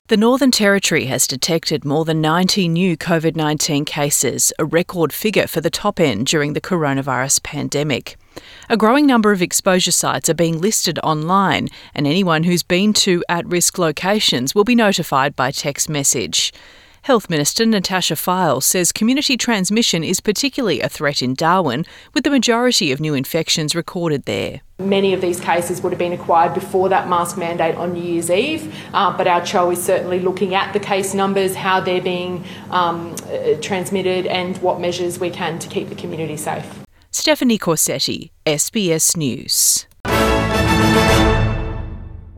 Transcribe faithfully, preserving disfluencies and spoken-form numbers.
The Northern Territory has detected more than ninety new COVID nineteen cases, a record figure for the top end during the coronavirus pandemic. A growing number of exposure sites are being listed online, and anyone who's been to at-risk locations will be notified by text message. Health Minister Natasha Fyles says community transmission is particularly a threat in Darwin, with the majority of new infections recorded there. Many of these cases would have been acquired before that mask mandate on New Year's Eve, uh, but our C H O is certainly looking at the case numbers, how they're being um, transmitted and what measures we can to keep the community safe. Stephanie Corsetti, S B S News.